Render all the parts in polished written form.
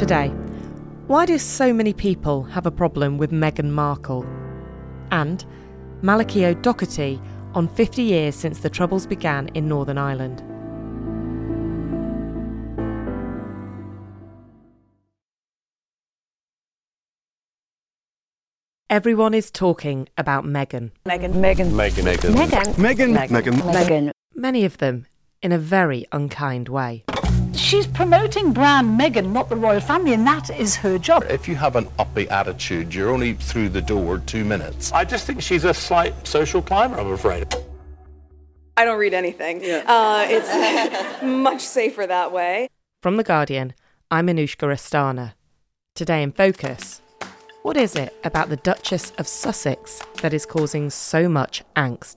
Today, why do so many people have a problem with Meghan Markle? And Malachy O'Doherty on 50 years since the Troubles began in Northern Ireland. Everyone is talking about Meghan. Meghan. Many of them in a very unkind way. She's promoting brand Meghan, not the royal family, and that is her job. If you have an upbeat attitude, you're only through the door 2 minutes. I just think she's a slight social climber, I'm afraid. I don't read anything. It's much safer that way. From The Guardian, I'm Anushka Rastana. Today in Focus, what is it about the Duchess of Sussex that is causing so much angst?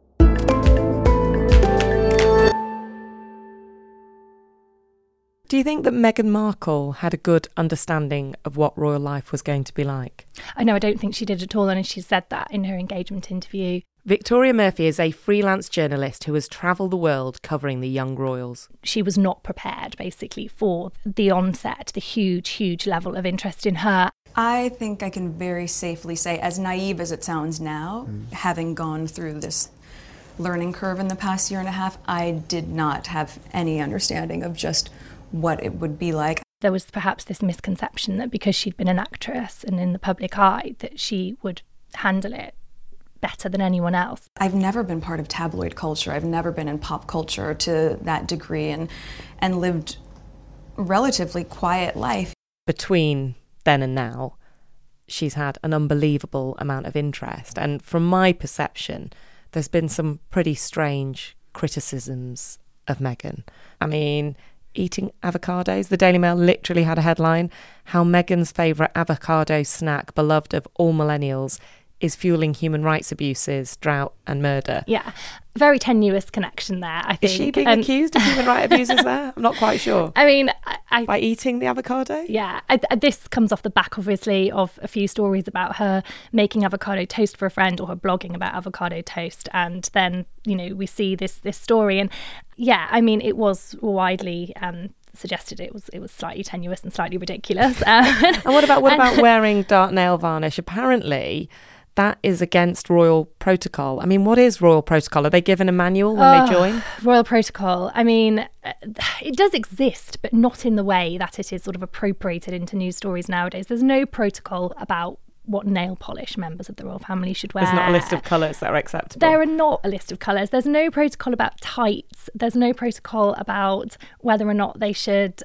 Do you think that Meghan Markle had a good understanding of what royal life was going to be like? I don't think she did at all, and she said that in her engagement interview. Victoria Murphy is a freelance journalist who has travelled the world covering the young royals. She was not prepared, basically, for the onset, the huge level of interest in her. I think I can very safely say, as naive as it sounds now, having gone through this learning curve in the past year and a half, I did not have any understanding of just what it would be like. There was perhaps this misconception that because she'd been an actress and in the public eye, that she would handle it better than anyone else. I've never been part of tabloid culture. I've never been in pop culture to that degree and lived a relatively quiet life. Between then and now, she's had an unbelievable amount of interest. And from my perception, there's been some pretty strange criticisms of Meghan. I mean, eating avocados. The Daily Mail literally had a headline, how Meghan's favourite avocado snack, beloved of all millennials, is fueling human rights abuses, drought and murder. Yeah, very tenuous connection there, I think. Is she being accused of human rights abuses there? I'm not quite sure. I mean, by eating the avocado? Yeah, this comes off the back, obviously, of a few stories about her making avocado toast for a friend or her blogging about avocado toast. And then, we see this story. And yeah, I mean, it was widely suggested it was slightly tenuous and slightly ridiculous. And what about wearing dark nail varnish? Apparently that is against royal protocol. I mean, what is royal protocol? Are they given a manual when they join? Royal protocol, I mean, it does exist, but not in the way that it is sort of appropriated into news stories nowadays. There's no protocol about what nail polish members of the royal family should wear. There's not a list of colours that are acceptable. There are not a list of colours. There's no protocol about tights. There's no protocol about whether or not they should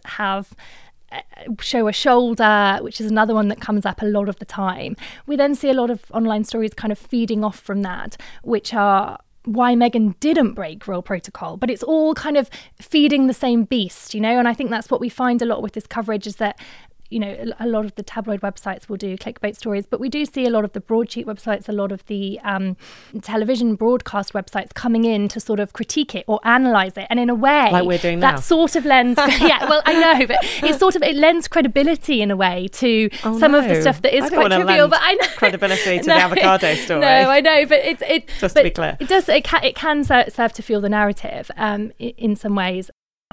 show a shoulder, which is another one that comes up a lot of the time. We then see a lot of online stories kind of feeding off from that, which are why Meghan didn't break royal protocol, but it's all kind of feeding the same beast, and I think that's what we find a lot with this coverage is that a lot of the tabloid websites will do clickbait stories, but we do see a lot of the broadsheet websites, a lot of the television broadcast websites coming in to sort of critique it or analyse it. And in a way, like we're doing now, that sort of lends, yeah, well, I know, but it lends credibility in a way to some of the stuff that is quite trivial. But I know credibility to the avocado story. No, I know, but just to be clear, it can serve to fuel the narrative in some ways.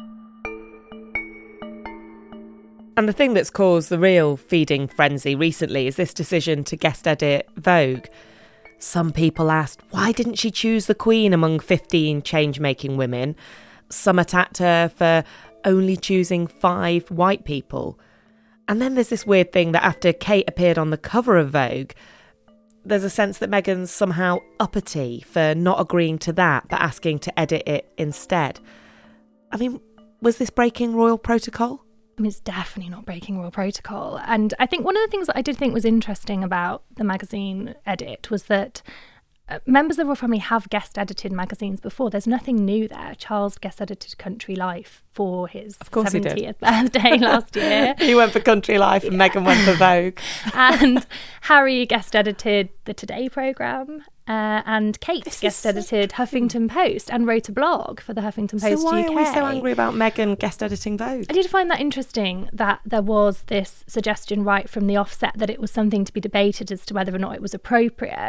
And the thing that's caused the real feeding frenzy recently is this decision to guest edit Vogue. Some people asked, why didn't she choose the Queen among 15 change-making women? Some attacked her for only choosing 5 white people. And then there's this weird thing that after Kate appeared on the cover of Vogue, there's a sense that Meghan's somehow uppity for not agreeing to that, but asking to edit it instead. I mean, was this breaking royal protocol? I mean, it's definitely not breaking royal protocol. And I think one of the things that I did think was interesting about the magazine edit was that members of the royal family have guest edited magazines before. There's nothing new there. Charles guest edited Country Life for his 70th birthday last year. He went for Country Life and Meghan went for Vogue. And Harry guest edited the Today programme. And Kate guest edited Huffington Post and wrote a blog for the Huffington Post UK. So why are we so angry about Meghan guest editing Vogue? I did find that interesting that there was this suggestion right from the offset that it was something to be debated as to whether or not it was appropriate.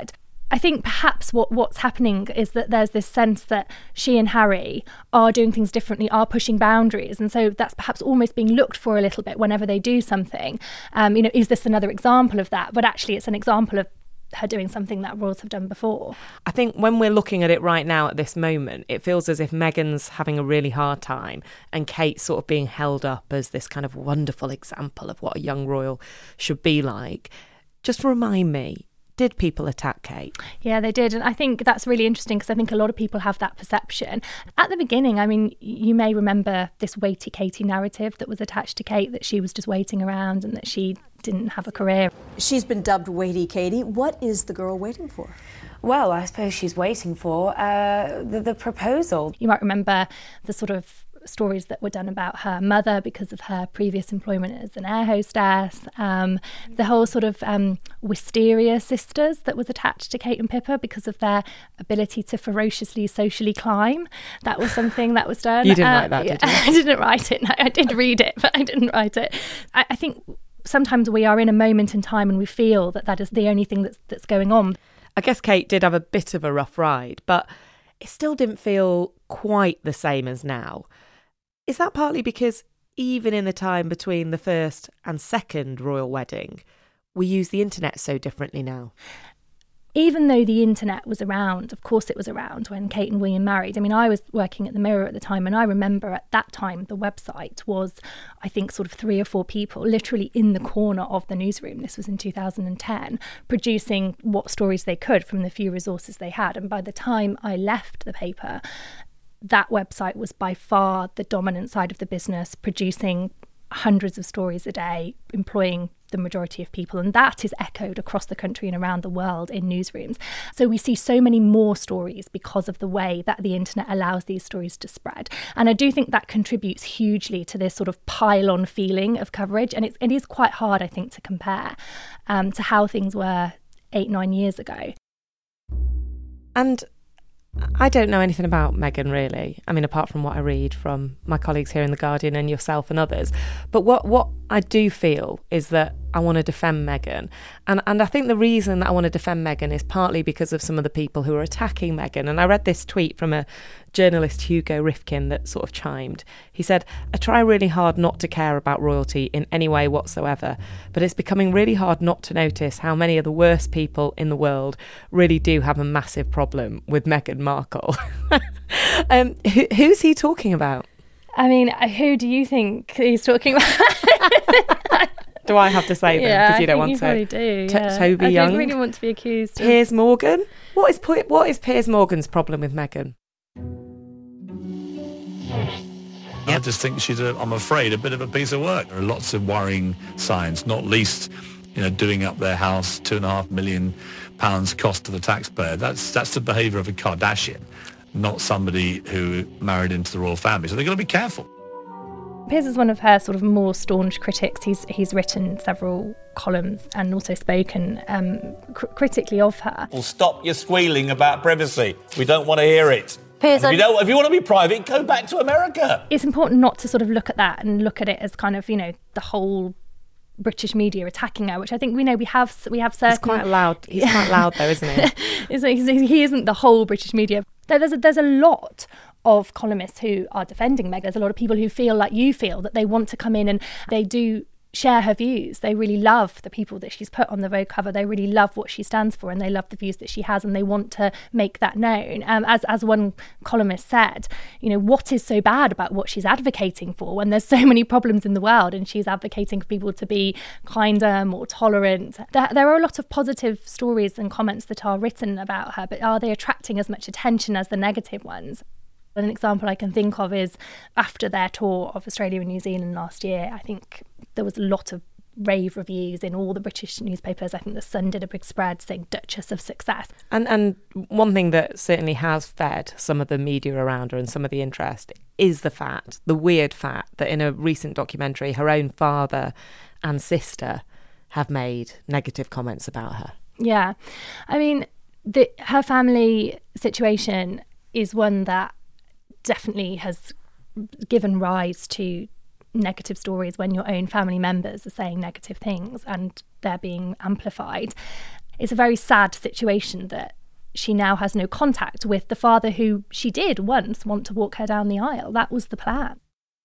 I think perhaps what's happening is that there's this sense that she and Harry are doing things differently, are pushing boundaries. And so that's perhaps almost being looked for a little bit whenever they do something. Is this another example of that? But actually, it's an example of her doing something that royals have done before. I think when we're looking at it right now at this moment, it feels as if Meghan's having a really hard time and Kate's sort of being held up as this kind of wonderful example of what a young royal should be like. Just remind me, did people attack Kate? Yeah, they did. And I think that's really interesting because I think a lot of people have that perception. At the beginning, I mean, you may remember this weighty Katie narrative that was attached to Kate, that she was just waiting around and that she didn't have a career. She's been dubbed Weighty Katie. What is the girl waiting for? Well, I suppose she's waiting for the proposal. You might remember the sort of stories that were done about her mother because of her previous employment as an air hostess. The whole sort of Wisteria sisters that was attached to Kate and Pippa because of their ability to ferociously socially climb. That was something that was done. You didn't write that, did you? I didn't write it. No, I did read it, but I didn't write it. I think sometimes we are in a moment in time and we feel that is the only thing that's going on. I guess Kate did have a bit of a rough ride, but it still didn't feel quite the same as now. Is that partly because even in the time between the first and second royal wedding, we use the internet so differently now? Even though the internet was around, of course it was around when Kate and William married. I mean, I was working at the Mirror at the time, and I remember at that time the website was, I think, sort of 3 or 4 people literally in the corner of the newsroom. This was in 2010, producing what stories they could from the few resources they had. And by the time I left the paper, that website was by far the dominant side of the business, producing hundreds of stories a day, employing the majority of people, and that is echoed across the country and around the world in newsrooms. So we see so many more stories because of the way that the internet allows these stories to spread. And I do think that contributes hugely to this sort of pile-on feeling of coverage, and it is quite hard, I think, to compare to how things were 8-9 years ago. And I don't know anything about Meghan, really. I mean, apart from what I read from my colleagues here in The Guardian and yourself and others. But what I do feel is that I want to defend Meghan. And I think the reason that I want to defend Meghan is partly because of some of the people who are attacking Meghan. And I read this tweet from a journalist, Hugo Rifkin, that sort of chimed. He said, "I try really hard not to care about royalty in any way whatsoever, but it's becoming really hard not to notice how many of the worst people in the world really do have a massive problem with Meghan Markle." Who's he talking about? I mean, who do you think he's talking about? Do I have to say them? Because you don't want to. Probably do. Toby Young. I don't really want to be accused. Piers Morgan. What is Piers Morgan's problem with Meghan? I just think she's, I'm afraid, a bit of a piece of work. There are lots of worrying signs, not least, doing up their house, £2.5 million cost to the taxpayer. That's the behaviour of a Kardashian, not somebody who married into the royal family. So they've got to be careful. Piers is one of her sort of more staunch critics. He's written several columns and also spoken critically of her. Well, stop your squealing about privacy. We don't want to hear it. Piers, if you want to be private, go back to America. It's important not to sort of look at that and look at it as kind of, the whole British media attacking her, which I think we have certain... He's quite loud though, isn't he? He isn't the whole British media. There's a lot of columnists who are defending Meghan. There's a lot of people who feel like you feel, that they want to come in and they do share her views. They really love the people that she's put on the Vogue cover. They really love what she stands for, and they love the views that she has, and they want to make that known. As one columnist said, what is so bad about what she's advocating for when there's so many problems in the world, and she's advocating for people to be kinder, more tolerant. There are a lot of positive stories and comments that are written about her, but are they attracting as much attention as the negative ones? An example I can think of is after their tour of Australia and New Zealand last year, I think there was a lot of rave reviews in all the British newspapers. I think The Sun did a big spread saying Duchess of Success. And one thing that certainly has fed some of the media around her and some of the interest is the weird fact that in a recent documentary, her own father and sister have made negative comments about her. Yeah. I mean, her family situation is one that definitely has given rise to negative stories when your own family members are saying negative things and they're being amplified. It's a very sad situation that she now has no contact with the father who she did once want to walk her down the aisle. That was the plan.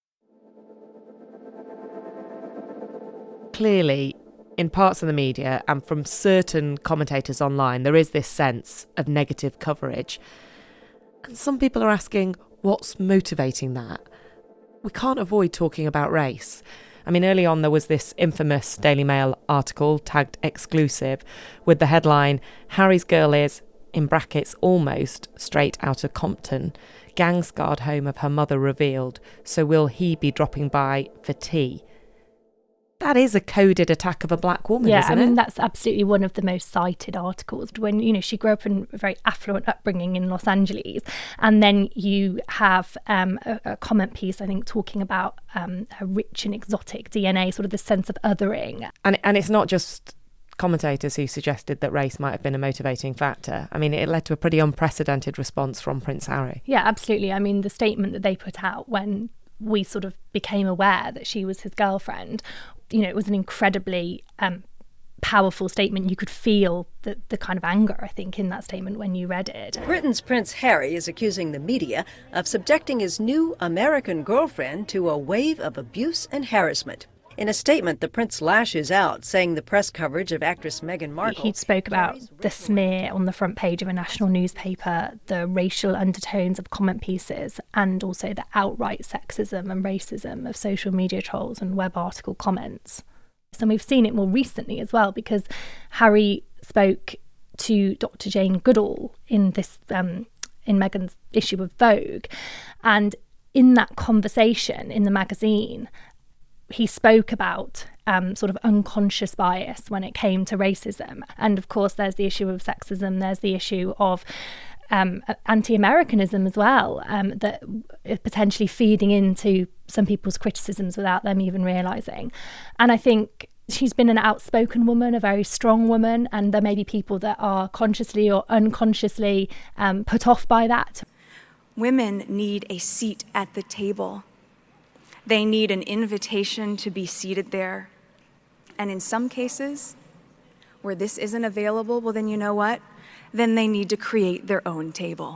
Clearly, in parts of the media and from certain commentators online, there is this sense of negative coverage. And some people are asking, what's motivating that? We can't avoid talking about race. I mean, early on there was this infamous Daily Mail article tagged exclusive with the headline, Harry's girl is, in brackets, almost straight out of Compton. Gang-scarred home of her mother revealed, so will he be dropping by for tea? That is a coded attack of a black woman, isn't it? Yeah, I mean, that's absolutely one of the most cited articles. When, you know, she grew up in a very affluent upbringing in Los Angeles, and then you have a comment piece, I think, talking about her rich and exotic DNA, sort of the sense of othering. And it's not just commentators who suggested that race might have been a motivating factor. I mean, it led to a pretty unprecedented response from Prince Harry. Yeah, absolutely. I mean, the statement that they put out when we sort of became aware that she was his girlfriend, you know, it was an incredibly powerful statement. You could feel the kind of anger, I think, in that statement when you read it. Britain's Prince Harry is accusing the media of subjecting his new American girlfriend to a wave of abuse and harassment. In a statement, the prince lashes out, saying the press coverage of actress Meghan Markle... He spoke about the smear on the front page of a national newspaper, the racial undertones of comment pieces, and also the outright sexism and racism of social media trolls and web article comments. And we've seen it more recently as well, because Harry spoke to Dr. Jane Goodall in this in Meghan's issue of Vogue, and in that conversation in the magazine, he spoke about sort of unconscious bias when it came to racism. And of course, there's the issue of sexism, there's the issue of anti-Americanism as well, that is potentially feeding into some people's criticisms without them even realising. And I think she's been an outspoken woman, a very strong woman, and there may be people that are consciously or unconsciously put off by that. Women need a seat at the table. They need an invitation to be seated there. And in some cases, where this isn't available, well, then you know what? Then they need to create their own table.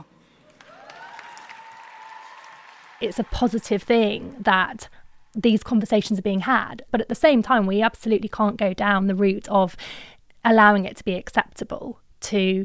It's a positive thing that these conversations are being had. But at the same time, we absolutely can't go down the route of allowing it to be acceptable to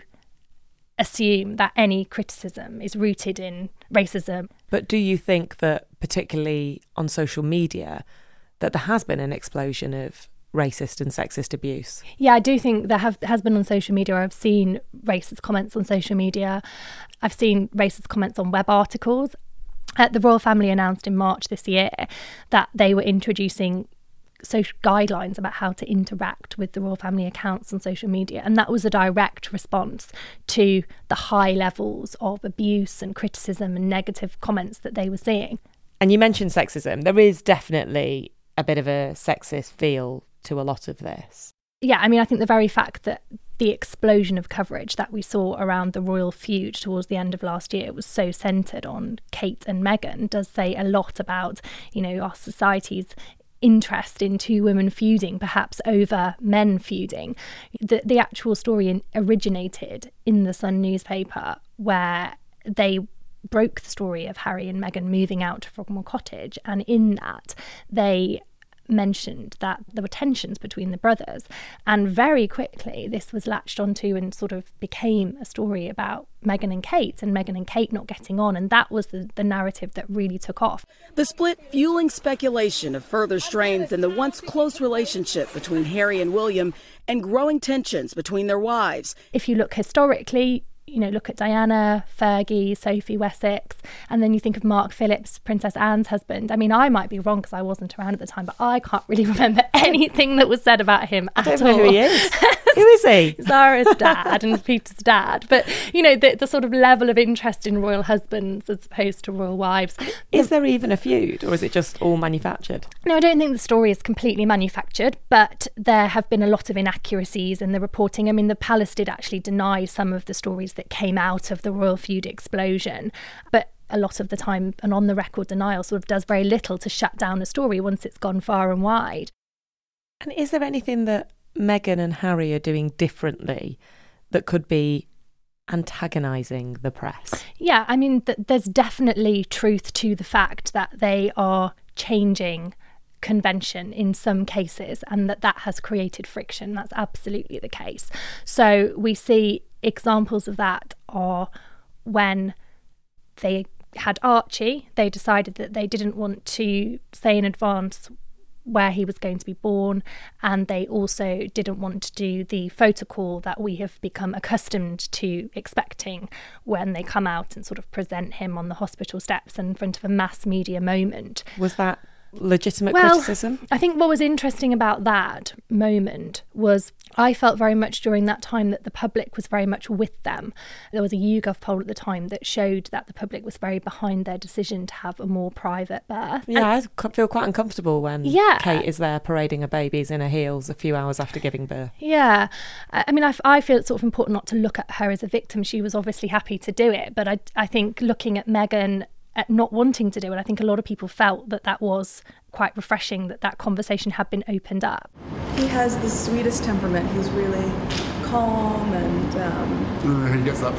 assume that any criticism is rooted in racism. But do you think that, particularly on social media, that there has been an explosion of racist and sexist abuse? Yeah, I do think there has been on social media. I've seen racist comments on social media. I've seen racist comments on web articles. The royal family announced in March this year that they were introducing social guidelines about how to interact with the royal family accounts on social media, and that was a direct response to the high levels of abuse and criticism and negative comments that they were seeing. And you mentioned sexism. There is definitely a bit of a sexist feel to a lot of this. Yeah, I mean, I think the very fact that the explosion of coverage that we saw around the royal feud towards the end of last year was so centred on Kate and Meghan does say a lot about, you know, our society's interest in two women feuding, perhaps over men feuding. The actual story originated in the Sun newspaper, where they broke the story of Harry and Meghan moving out to Frogmore Cottage, and in that they mentioned that there were tensions between the brothers, and very quickly this was latched onto and sort of became a story about Meghan and Kate not getting on, and that was the narrative that really took off. The split fueling speculation of further strains in the once close relationship between Harry and William, and growing tensions between their wives. If you look historically, you know, look at Diana, Fergie, Sophie Wessex, and then you think of Mark Phillips, Princess Anne's husband. I mean, I might be wrong because I wasn't around at the time, but I can't really remember anything that was said about him at all. I don't know who he is. Who is he? Zara's dad and Peter's dad. But, you know, the sort of level of interest in royal husbands as opposed to royal wives. Is there even a feud, or is it just all manufactured? No, I don't think the story is completely manufactured, but there have been a lot of inaccuracies in the reporting. I mean, the palace did actually deny some of the stories that came out of the royal feud explosion, but a lot of the time an on-the-record denial sort of does very little to shut down a story once it's gone far and wide. And is there anything that Meghan and Harry are doing differently that could be antagonising the press? Yeah, I mean, there's definitely truth to the fact that they are changing convention in some cases and that has created friction. That's absolutely the case. So we see examples of that are when they had Archie, they decided that they didn't want to say in advance where he was going to be born, and they also didn't want to do the photo call that we have become accustomed to expecting when they come out and sort of present him on the hospital steps in front of a mass media moment. Was that legitimate criticism? I think what was interesting about that moment was I felt very much during that time that the public was very much with them. There was a YouGov poll at the time that showed that the public was very behind their decision to have a more private birth. Yeah, I feel quite uncomfortable when Kate is there parading her babies in her heels a few hours after giving birth. Yeah. I mean, I feel it's sort of important not to look at her as a victim. She was obviously happy to do it, but I think looking at Meghan at not wanting to do it, I think a lot of people felt that was quite refreshing that conversation had been opened up. He has the sweetest temperament. He's really calm and... I don't know who he gets that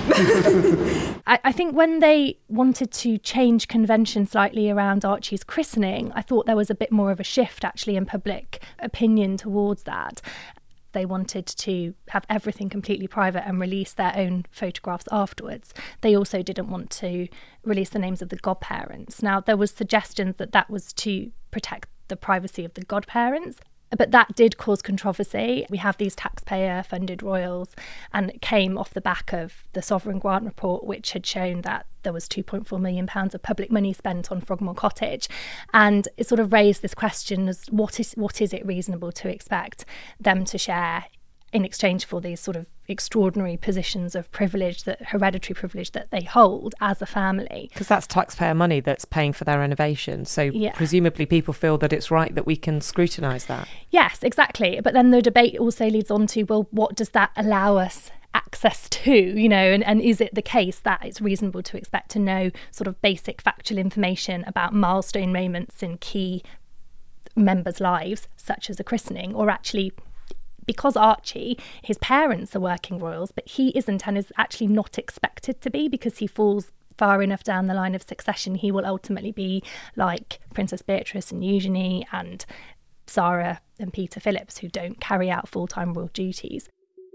from. I think when they wanted to change convention slightly around Archie's christening, I thought there was a bit more of a shift actually in public opinion towards that. They wanted to have everything completely private and release their own photographs afterwards. They also didn't want to release the names of the godparents. Now, there was suggestions that was to protect the privacy of the godparents, but that did cause controversy. We have these taxpayer-funded royals, and it came off the back of the Sovereign Grant report, which had shown that there was £2.4 million of public money spent on Frogmore Cottage. And it sort of raised this question as what is it reasonable to expect them to share in exchange for these sort of extraordinary positions of privilege, that hereditary privilege that they hold as a family. Because that's taxpayer money that's paying for their renovation. So presumably people feel that it's right that we can scrutinise that. Yes, exactly. But then the debate also leads on to, well, what does that allow us access to, and is it the case that it's reasonable to expect to know sort of basic factual information about milestone moments in key members' lives, such as a christening, or actually... Because Archie, his parents are working royals, but he isn't and is actually not expected to be because he falls far enough down the line of succession. He will ultimately be like Princess Beatrice and Eugenie and Sarah and Peter Phillips, who don't carry out full-time royal duties.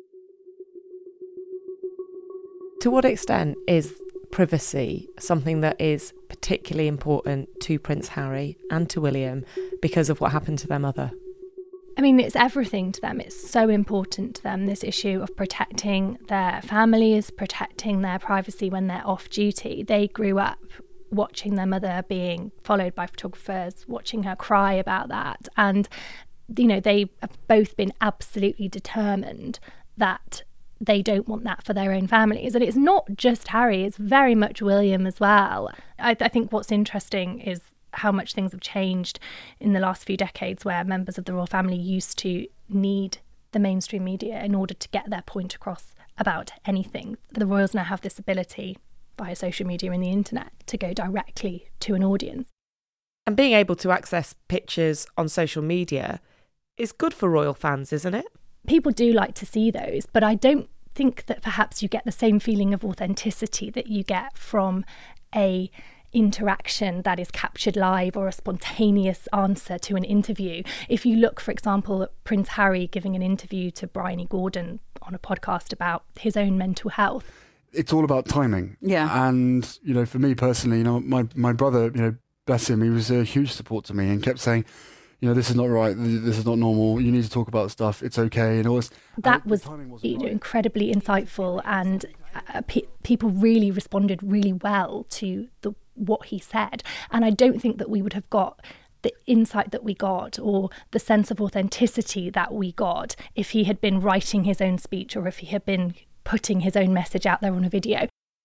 To what extent is privacy something that is particularly important to Prince Harry and to William because of what happened to their mother? I mean, it's everything to them. It's so important to them, this issue of protecting their families, protecting their privacy when they're off duty. They grew up watching their mother being followed by photographers, watching her cry about that. And, they have both been absolutely determined that they don't want that for their own families. And it's not just Harry, it's very much William as well. I think what's interesting is how much things have changed in the last few decades, where members of the royal family used to need the mainstream media in order to get their point across about anything. The royals now have this ability via social media and the internet to go directly to an audience. And being able to access pictures on social media is good for royal fans, isn't it? People do like to see those, but I don't think that perhaps you get the same feeling of authenticity that you get from a interaction that is captured live or a spontaneous answer to an interview. If you look, for example, at Prince Harry giving an interview to Bryony Gordon on a podcast about his own mental health. It's all about timing. Yeah. And, for me personally, my brother, bless him, he was a huge support to me and kept saying, this is not right, this is not normal, you need to talk about stuff, it's okay, and all this. That was incredibly insightful, and people really responded really well to what he said. And I don't think that we would have got the insight that we got or the sense of authenticity that we got if he had been writing his own speech or if he had been putting his own message out there on a video.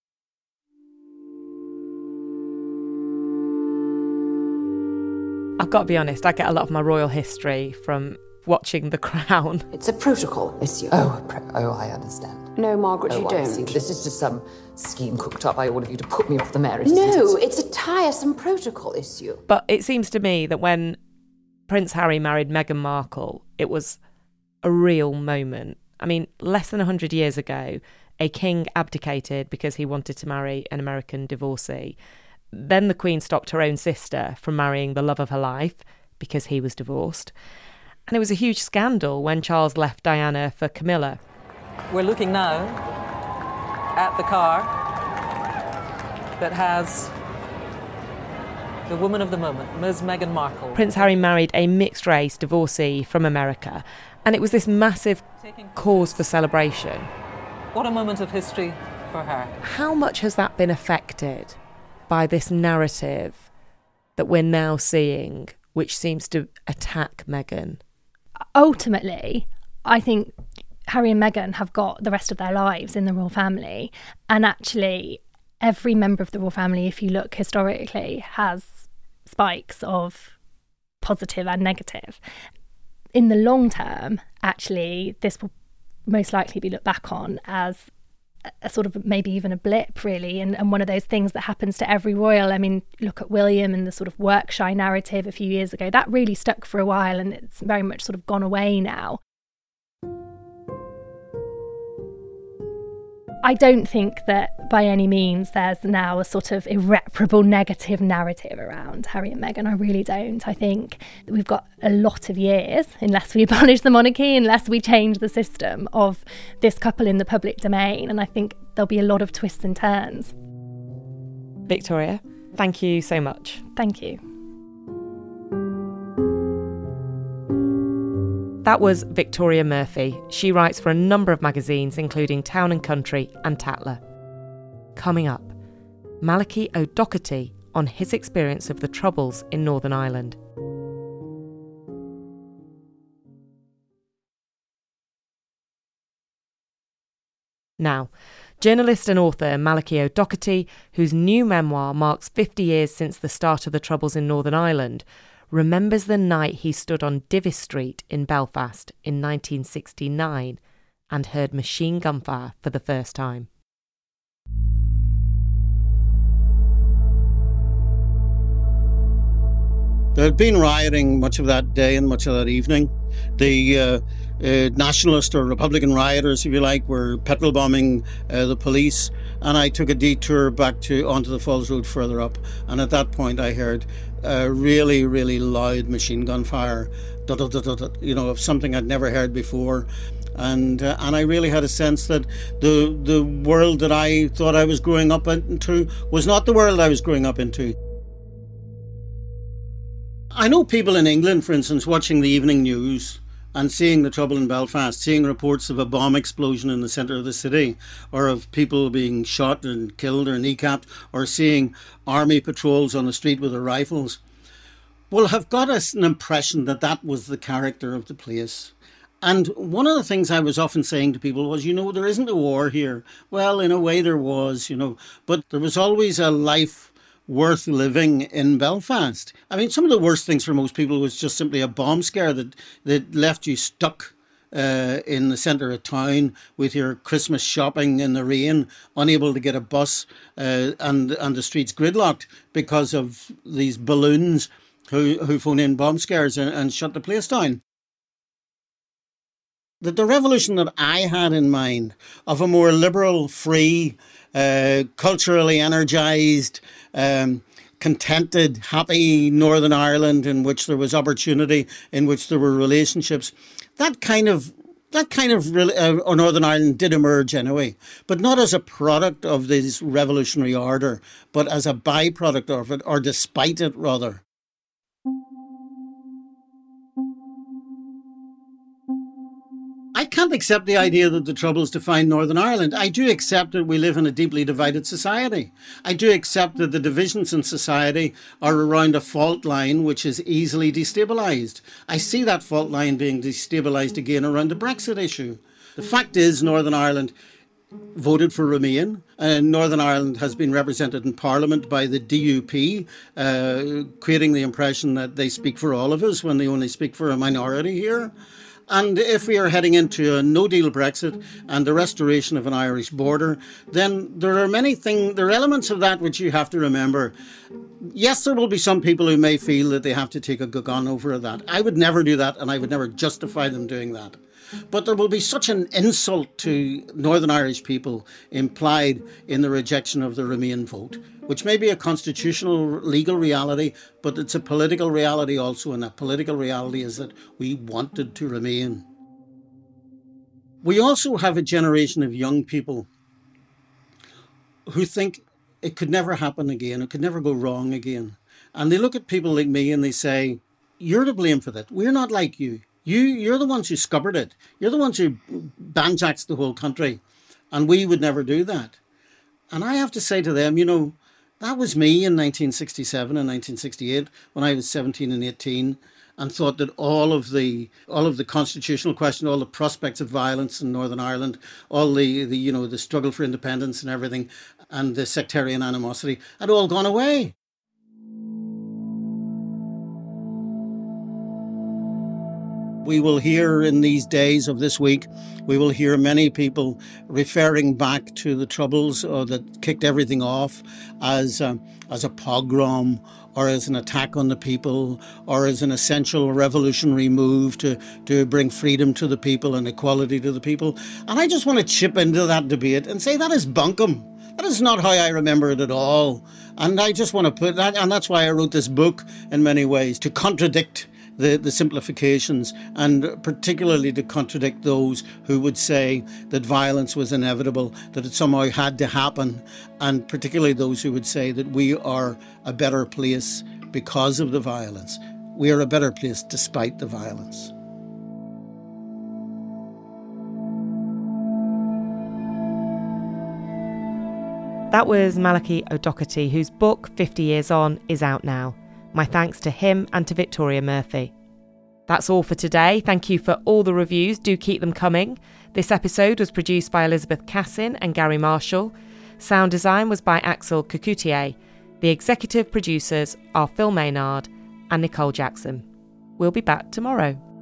I've got to be honest, I get a lot of my royal history from watching The Crown. It's a protocol issue. I understand. No, Margaret, you don't. I see. This is just some scheme cooked up by all of you to put me off the marriage. No, it's a tiresome protocol issue. But it seems to me that when Prince Harry married Meghan Markle, it was a real moment. I mean, less than 100 years ago, a king abdicated because he wanted to marry an American divorcee. Then the Queen stopped her own sister from marrying the love of her life because he was divorced. And it was a huge scandal when Charles left Diana for Camilla. We're looking now at the car that has the woman of the moment, Ms. Meghan Markle. Prince Harry married a mixed-race divorcee from America, and it was this massive cause for celebration. What a moment of history for her. How much has that been affected by this narrative that we're now seeing, which seems to attack Meghan? Ultimately, I think Harry and Meghan have got the rest of their lives in the royal family, and actually every member of the royal family, if you look historically, has spikes of positive and negative. In the long term, actually, this will most likely be looked back on as a sort of maybe even a blip, really, and one of those things that happens to every royal. I mean, look at William and the sort of work shy narrative a few years ago. That really stuck for a while, and it's very much sort of gone away now. I don't think that by any means there's now a sort of irreparable negative narrative around Harry and Meghan. I really don't. I think that we've got a lot of years, unless we abolish the monarchy, unless we change the system of this couple in the public domain. And I think there'll be a lot of twists and turns. Victoria, thank you so much. Thank you. That was Victoria Murphy. She writes for a number of magazines, including Town and Country and Tatler. Coming up, Malachy O'Doherty on his experience of the Troubles in Northern Ireland. Now, journalist and author Malachy O'Doherty, whose new memoir marks 50 years since the start of the Troubles in Northern Ireland, remembers the night he stood on Divis Street in Belfast in 1969 and heard machine gun fire for the first time. There had been rioting much of that day and much of that evening. The nationalist or Republican rioters, if you like, were petrol bombing the police, and I took a detour back onto the Falls Road further up, and at that point I heard really, really loud machine gun fire, of something I'd never heard before. And I really had a sense that the world that I thought I was growing up into was not the world I was growing up into. I know people in England, for instance, watching the evening news and seeing the trouble in Belfast, seeing reports of a bomb explosion in the centre of the city, or of people being shot and killed or kneecapped, or seeing army patrols on the street with their rifles, will have got us an impression that that was the character of the place. And one of the things I was often saying to people was, there isn't a war here. Well, in a way there was, but there was always a life worth living in Belfast. I mean, some of the worst things for most people was just simply a bomb scare that left you stuck in the centre of town with your Christmas shopping in the rain, unable to get a bus, and the streets gridlocked because of these balloons who phone in bomb scares and shut the place down. The revolution that I had in mind of a more liberal, free, culturally energised, contented, happy Northern Ireland in which there was opportunity, in which there were relationships, that kind of Northern Ireland did emerge anyway, but not as a product of this revolutionary order, but as a byproduct of it, or despite it rather. I can't accept the idea that the Troubles define Northern Ireland. I do accept that we live in a deeply divided society. I do accept that the divisions in society are around a fault line which is easily destabilised. I see that fault line being destabilised again around the Brexit issue. The fact is Northern Ireland voted for Remain, and Northern Ireland has been represented in Parliament by the DUP, creating the impression that they speak for all of us when they only speak for a minority here. And if we are heading into a no-deal Brexit and the restoration of an Irish border, then there are there are elements of that which you have to remember. Yes, there will be some people who may feel that they have to take a gun over that. I would never do that, and I would never justify them doing that. But there will be such an insult to Northern Irish people implied in the rejection of the Remain vote, which may be a constitutional legal reality, but it's a political reality also, and that political reality is that we wanted to remain. We also have a generation of young people who think it could never happen again, it could never go wrong again. And they look at people like me and they say, you're to blame for that. We're not like you. You're the ones who scuppered it. You're the ones who banjaxed the whole country. And we would never do that. And I have to say to them, that was me in 1967 and 1968 when I was 17 and 18 and thought that all of the constitutional question, all the prospects of violence in Northern Ireland, all the struggle for independence and everything, and the sectarian animosity had all gone away. We will hear in these days of this week, we will hear many people referring back to the Troubles that kicked everything off as a pogrom or as an attack on the people or as an essential revolutionary move to bring freedom to the people and equality to the people. And I just want to chip into that debate and say that is bunkum. That is not how I remember it at all. And I just want to put that, and that's why I wrote this book in many ways, to contradict the simplifications, and particularly to contradict those who would say that violence was inevitable, that it somehow had to happen, and particularly those who would say that we are a better place because of the violence. We are a better place despite the violence. That was Malachi O'Doherty, whose book 50 Years On is out now. My thanks to him and to Victoria Murphy. That's all for today. Thank you for all the reviews. Do keep them coming. This episode was produced by Elizabeth Cassin and Gary Marshall. Sound design was by Axel Cocoutier. The executive producers are Phil Maynard and Nicole Jackson. We'll be back tomorrow.